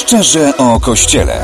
Szczerze o Kościele.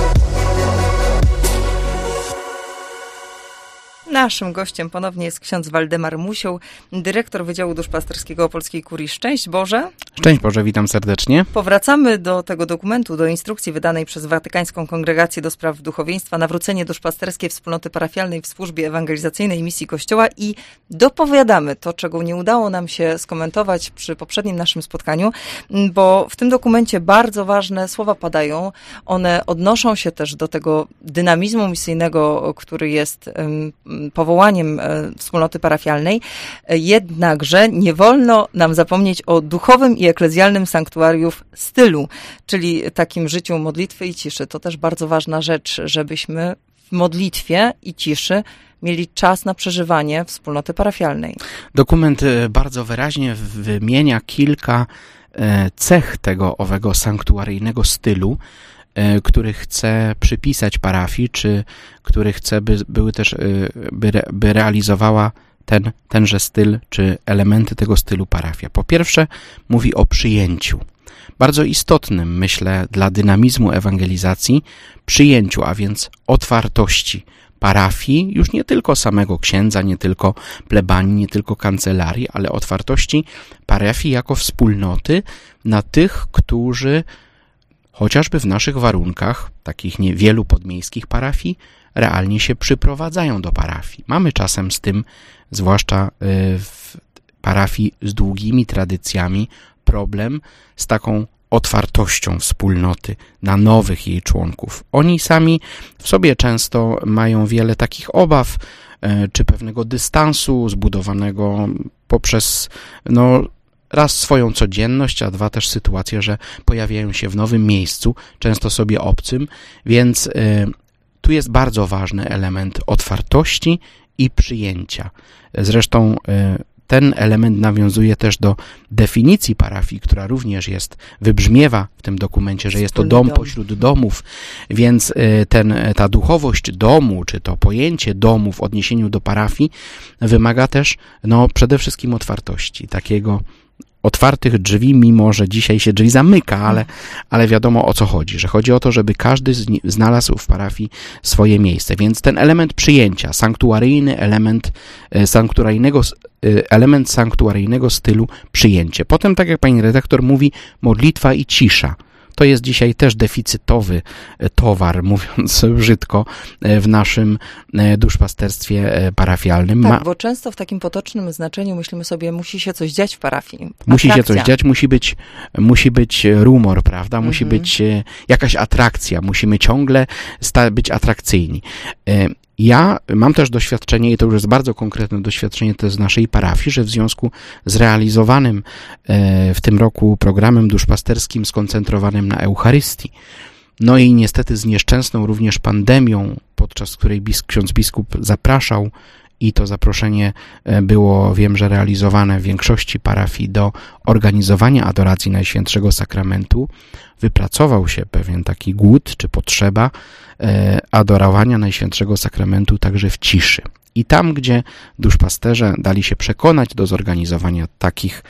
Naszym gościem ponownie jest ksiądz Waldemar Musioł, dyrektor Wydziału Duszpasterskiego Opolskiej Kurii. Szczęść Boże. Szczęść Boże, witam serdecznie. Powracamy do tego dokumentu, do instrukcji wydanej przez Watykańską Kongregację do Spraw Duchowieństwa, Nawrócenie Duszpasterskiej Wspólnoty Parafialnej w Służbie Ewangelizacyjnej Misji Kościoła i dopowiadamy to, czego nie udało nam się skomentować przy poprzednim naszym spotkaniu, bo w tym dokumencie bardzo ważne słowa padają. One odnoszą się też do tego dynamizmu misyjnego, który jest powołaniem wspólnoty parafialnej, jednakże nie wolno nam zapomnieć o duchowym i eklezjalnym sanktuariów stylu, czyli takim życiu modlitwy i ciszy. To też bardzo ważna rzecz, żebyśmy w modlitwie i ciszy mieli czas na przeżywanie wspólnoty parafialnej. Dokument bardzo wyraźnie wymienia kilka cech tego owego sanktuaryjnego stylu, który chce przypisać parafii, czy który chce, by realizowała tenże styl, czy elementy tego stylu parafia. Po pierwsze, mówi o przyjęciu. Bardzo istotnym, myślę, dla dynamizmu ewangelizacji, przyjęciu, a więc otwartości parafii, już nie tylko samego księdza, nie tylko plebanii, nie tylko kancelarii, ale otwartości parafii jako wspólnoty na tych, którzy chociażby w naszych warunkach, takich niewielu podmiejskich parafii, realnie się przyprowadzają do parafii. Mamy czasem z tym, zwłaszcza w parafii z długimi tradycjami, problem z taką otwartością wspólnoty na nowych jej członków. Oni sami w sobie często mają wiele takich obaw, czy pewnego dystansu zbudowanego poprzez raz swoją codzienność, a dwa też sytuację, że pojawiają się w nowym miejscu, często sobie obcym, więc tu jest bardzo ważny element otwartości i przyjęcia. Zresztą ten element nawiązuje też do definicji parafii, która również wybrzmiewa w tym dokumencie, że jest to dom pośród domów, więc ta duchowość domu, czy to pojęcie domu w odniesieniu do parafii wymaga też przede wszystkim otwartości, takiego otwartych drzwi, mimo że dzisiaj się drzwi zamyka, ale wiadomo o co chodzi, że chodzi o to, żeby każdy znalazł w parafii swoje miejsce, więc ten element przyjęcia, element sanktuaryjnego stylu przyjęcie. Potem, tak jak pani redaktor mówi, modlitwa i cisza. To jest dzisiaj też deficytowy towar, mówiąc brzydko, w naszym duszpasterstwie parafialnym. Tak, bo często w takim potocznym znaczeniu myślimy sobie, musi się coś dziać w parafii. Musi się coś dziać, musi być rumor, prawda? Musi być jakaś atrakcja, musimy ciągle być atrakcyjni. Ja mam też doświadczenie, i to już jest bardzo konkretne doświadczenie z naszej parafii, że w związku z realizowanym w tym roku programem duszpasterskim skoncentrowanym na Eucharystii, i niestety z nieszczęsną również pandemią, podczas której ksiądz biskup zapraszał, i to zaproszenie było, wiem, że realizowane w większości parafii do organizowania adoracji Najświętszego Sakramentu, wypracował się pewien taki głód czy potrzeba adorowania Najświętszego Sakramentu także w ciszy. I tam, gdzie duszpasterze dali się przekonać do zorganizowania takich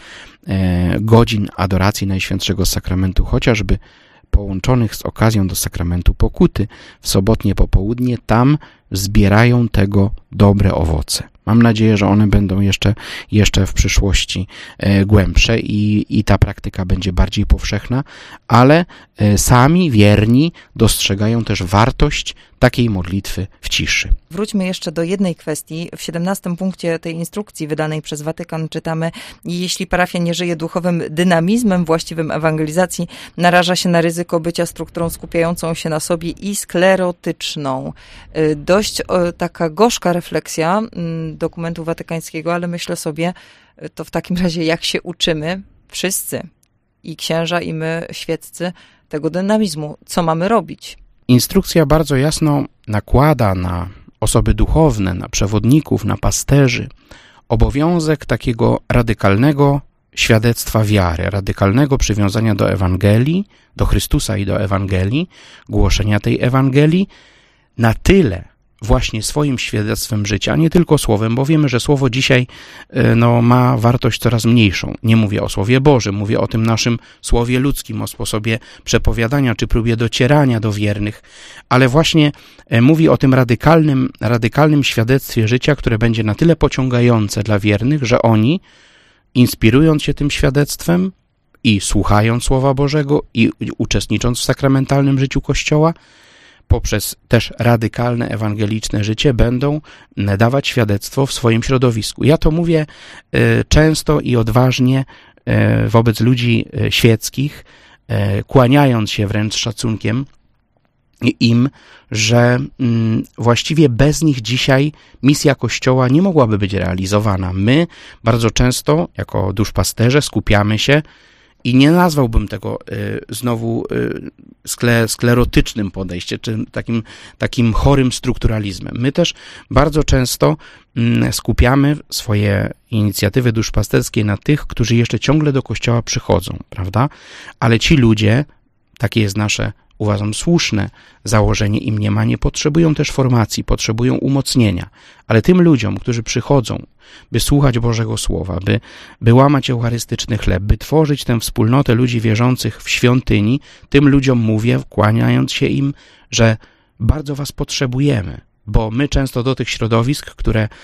godzin adoracji Najświętszego Sakramentu, chociażby połączonych z okazją do sakramentu pokuty w sobotnie popołudnie, tam zbierają tego dobre owoce. Mam nadzieję, że one będą jeszcze w przyszłości głębsze i ta praktyka będzie bardziej powszechna, ale sami wierni dostrzegają też wartość takiej modlitwy w ciszy. Wróćmy jeszcze do jednej kwestii. W 17 punkcie tej instrukcji wydanej przez Watykan czytamy: jeśli parafia nie żyje duchowym dynamizmem właściwym ewangelizacji, naraża się na ryzyko bycia strukturą skupiającą się na sobie i sklerotyczną. Dość taka gorzka refleksja dokumentu watykańskiego, ale myślę sobie, to w takim razie jak się uczymy wszyscy, i księża, i my świeccy, tego dynamizmu, co mamy robić? Instrukcja bardzo jasno nakłada na osoby duchowne, na przewodników, na pasterzy obowiązek takiego radykalnego świadectwa wiary, radykalnego przywiązania do Ewangelii, do Chrystusa i do Ewangelii, głoszenia tej Ewangelii na tyle właśnie swoim świadectwem życia, nie tylko słowem, bo wiemy, że słowo dzisiaj ma wartość coraz mniejszą. Nie mówię o Słowie Bożym, mówię o tym naszym słowie ludzkim, o sposobie przepowiadania czy próbie docierania do wiernych, ale właśnie mówi o tym radykalnym świadectwie życia, które będzie na tyle pociągające dla wiernych, że oni, inspirując się tym świadectwem i słuchając Słowa Bożego i uczestnicząc w sakramentalnym życiu Kościoła, poprzez też radykalne ewangeliczne życie będą dawać świadectwo w swoim środowisku. Ja to mówię często i odważnie wobec ludzi świeckich, kłaniając się wręcz z szacunkiem im, że właściwie bez nich dzisiaj misja Kościoła nie mogłaby być realizowana. My bardzo często jako duszpasterze skupiamy się i nie nazwałbym tego znowu sklerotycznym podejściem, czy takim chorym strukturalizmem. My też bardzo często skupiamy swoje inicjatywy duszpasterskie na tych, którzy jeszcze ciągle do Kościoła przychodzą, prawda? Ale ci ludzie, takie jest nasze, uważam, słuszne założenie i mniemanie, potrzebują też formacji, potrzebują umocnienia. Ale tym ludziom, którzy przychodzą, by słuchać Bożego Słowa, by łamać eucharystyczny chleb, by tworzyć tę wspólnotę ludzi wierzących w świątyni, tym ludziom mówię, kłaniając się im, że bardzo was potrzebujemy, bo my często do tych środowisk,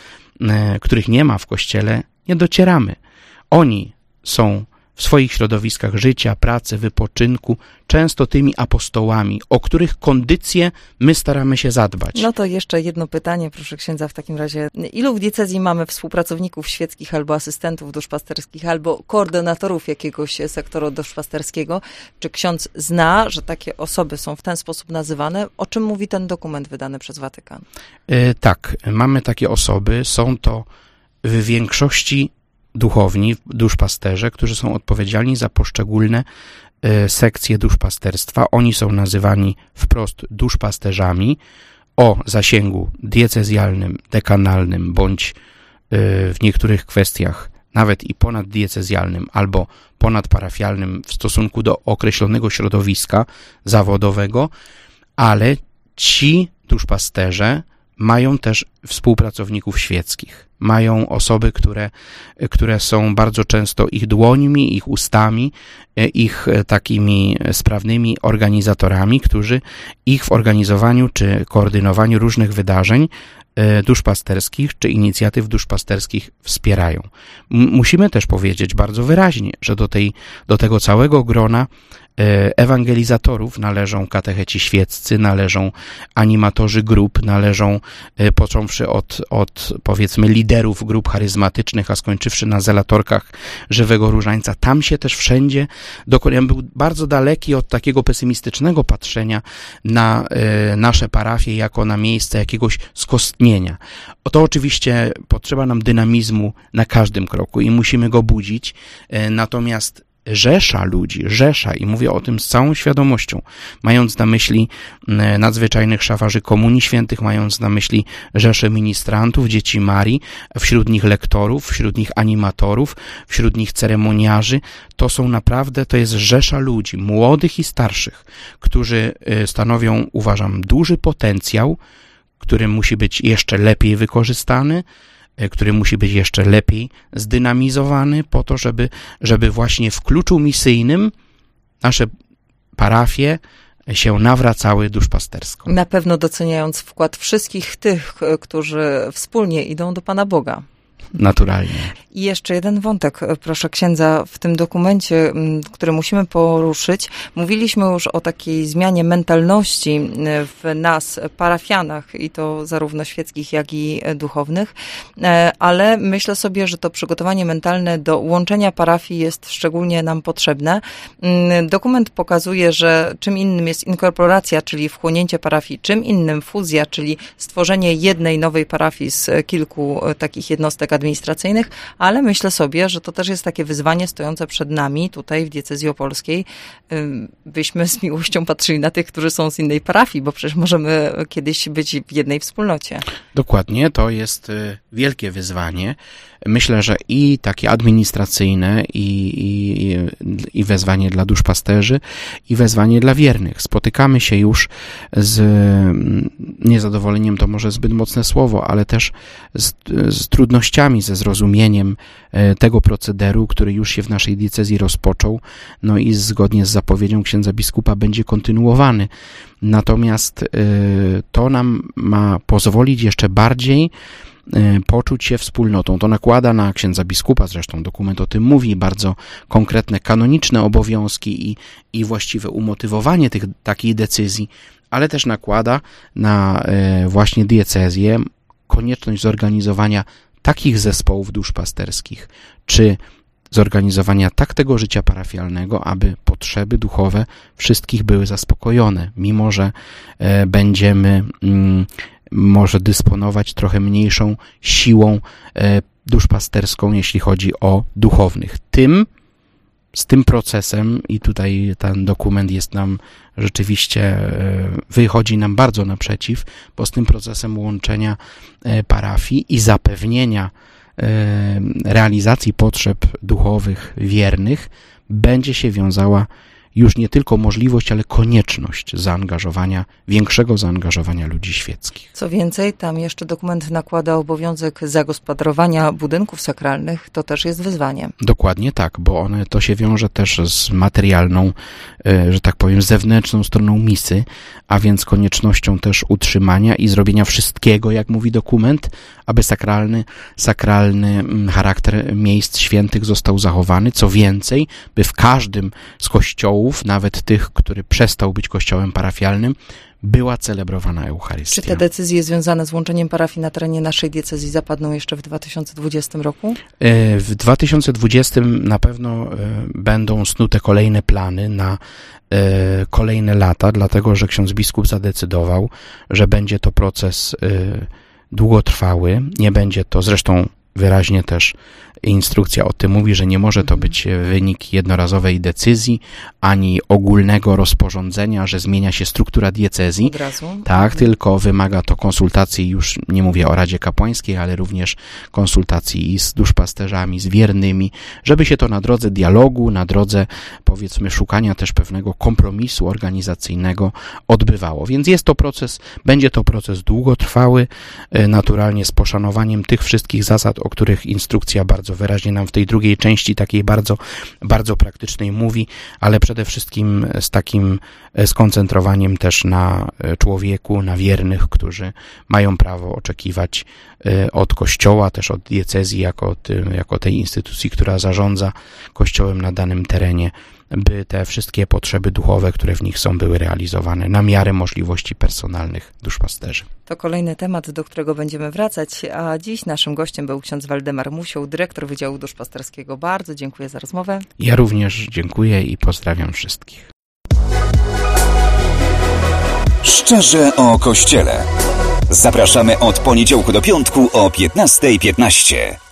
których nie ma w Kościele, nie docieramy. Oni są w swoich środowiskach życia, pracy, wypoczynku, często tymi apostołami, o których kondycję my staramy się zadbać. No to jeszcze jedno pytanie, proszę księdza, w takim razie. Ilu w diecezji mamy współpracowników świeckich albo asystentów duszpasterskich, albo koordynatorów jakiegoś sektora duszpasterskiego? Czy ksiądz zna, że takie osoby są w ten sposób nazywane? O czym mówi ten dokument wydany przez Watykan? Tak, mamy takie osoby. Są to w większości duchowni, duszpasterze, którzy są odpowiedzialni za poszczególne sekcje duszpasterstwa. Oni są nazywani wprost duszpasterzami o zasięgu diecezjalnym, dekanalnym, bądź w niektórych kwestiach nawet i ponaddiecezjalnym albo ponadparafialnym w stosunku do określonego środowiska zawodowego, ale ci duszpasterze mają też współpracowników świeckich. Mają osoby, które są bardzo często ich dłońmi, ich ustami, ich takimi sprawnymi organizatorami, którzy ich w organizowaniu czy koordynowaniu różnych wydarzeń duszpasterskich czy inicjatyw duszpasterskich wspierają. Musimy też powiedzieć bardzo wyraźnie, że do tego całego grona ewangelizatorów należą katecheci świeccy, należą animatorzy grup, należą począwszy od powiedzmy liderów grup charyzmatycznych, a skończywszy na zelatorkach Żywego Różańca. Tam się też wszędzie dokonałem. Był bardzo daleki od takiego pesymistycznego patrzenia na nasze parafie jako na miejsce jakiegoś skostnienia. To oczywiście potrzeba nam dynamizmu na każdym kroku i musimy go budzić, natomiast rzesza ludzi, i mówię o tym z całą świadomością, mając na myśli nadzwyczajnych szafarzy Komunii Świętych, mając na myśli rzeszę ministrantów, dzieci Marii, wśród nich lektorów, wśród nich animatorów, wśród nich ceremoniarzy, to jest rzesza ludzi, młodych i starszych, którzy stanowią, uważam, duży potencjał, który musi być jeszcze lepiej wykorzystany, który musi być jeszcze lepiej zdynamizowany po to, żeby właśnie w kluczu misyjnym nasze parafie się nawracały duszpastersko. Na pewno doceniając wkład wszystkich tych, którzy wspólnie idą do Pana Boga. Naturalnie. I jeszcze jeden wątek, proszę księdza, w tym dokumencie, który musimy poruszyć. Mówiliśmy już o takiej zmianie mentalności w nas, parafianach, i to zarówno świeckich, jak i duchownych, ale myślę sobie, że to przygotowanie mentalne do łączenia parafii jest szczególnie nam potrzebne. Dokument pokazuje, że czym innym jest inkorporacja, czyli wchłonięcie parafii, czym innym fuzja, czyli stworzenie jednej nowej parafii z kilku takich jednostek administracyjnych, ale myślę sobie, że to też jest takie wyzwanie stojące przed nami tutaj w diecezji opolskiej, byśmy z miłością patrzyli na tych, którzy są z innej parafii, bo przecież możemy kiedyś być w jednej wspólnocie. Dokładnie, to jest wielkie wyzwanie. myślę, że i takie administracyjne, i wezwanie dla duszpasterzy, i wezwanie dla wiernych. Spotykamy się już z niezadowoleniem, to może zbyt mocne słowo, ale też z trudnościami ze zrozumieniem tego procederu, który już się w naszej diecezji rozpoczął, no i zgodnie z zapowiedzią księdza biskupa będzie kontynuowany. Natomiast to nam ma pozwolić jeszcze bardziej poczuć się wspólnotą. To nakłada na księdza biskupa, zresztą dokument o tym mówi, bardzo konkretne kanoniczne obowiązki i właściwe umotywowanie takiej decyzji, ale też nakłada na właśnie diecezję konieczność zorganizowania takich zespołów duszpasterskich, czy zorganizowania tak tego życia parafialnego, aby potrzeby duchowe wszystkich były zaspokojone, mimo że będziemy może dysponować trochę mniejszą siłą duszpasterską, jeśli chodzi o duchownych. Z tym procesem, i tutaj ten dokument jest nam rzeczywiście, wychodzi nam bardzo naprzeciw, bo z tym procesem łączenia parafii i zapewnienia realizacji potrzeb duchowych wiernych będzie się wiązała już nie tylko możliwość, ale konieczność większego zaangażowania ludzi świeckich. Co więcej, tam jeszcze dokument nakłada obowiązek zagospodarowania budynków sakralnych, to też jest wyzwanie. Dokładnie tak, bo to się wiąże też z materialną, że tak powiem, zewnętrzną stroną misy, a więc koniecznością też utrzymania i zrobienia wszystkiego, jak mówi dokument, aby sakralny charakter miejsc świętych został zachowany. Co więcej, by w każdym z kościołów, nawet tych, który przestał być kościołem parafialnym, była celebrowana Eucharystia. Czy te decyzje związane z łączeniem parafii na terenie naszej diecezji zapadną jeszcze w 2020 roku? W 2020 na pewno będą snute kolejne plany na kolejne lata, dlatego że ksiądz biskup zadecydował, że będzie to proces długotrwały, nie będzie to, zresztą wyraźnie też instrukcja o tym mówi, że nie może to być wynik jednorazowej decyzji, ani ogólnego rozporządzenia, że zmienia się struktura diecezji. Od razu. Tak, tylko wymaga to konsultacji, już nie mówię o Radzie Kapłańskiej, ale również konsultacji i z duszpasterzami, z wiernymi, żeby się to na drodze dialogu, na drodze, powiedzmy, szukania też pewnego kompromisu organizacyjnego odbywało. Więc będzie to proces długotrwały, naturalnie z poszanowaniem tych wszystkich zasad, o których instrukcja bardzo wyraźnie nam w tej drugiej części, takiej bardzo, bardzo praktycznej mówi, ale przede wszystkim z takim skoncentrowaniem też na człowieku, na wiernych, którzy mają prawo oczekiwać od Kościoła, też od diecezji, jako tej instytucji, która zarządza Kościołem na danym terenie, by te wszystkie potrzeby duchowe, które w nich są, były realizowane na miarę możliwości personalnych duszpasterzy. To kolejny temat, do którego będziemy wracać, a dziś naszym gościem był ksiądz Waldemar Musioł, dyrektor Wydziału Duszpasterskiego. Bardzo dziękuję za rozmowę. Ja również dziękuję i pozdrawiam wszystkich. Szczerze o Kościele. Zapraszamy od poniedziałku do piątku o 15:15.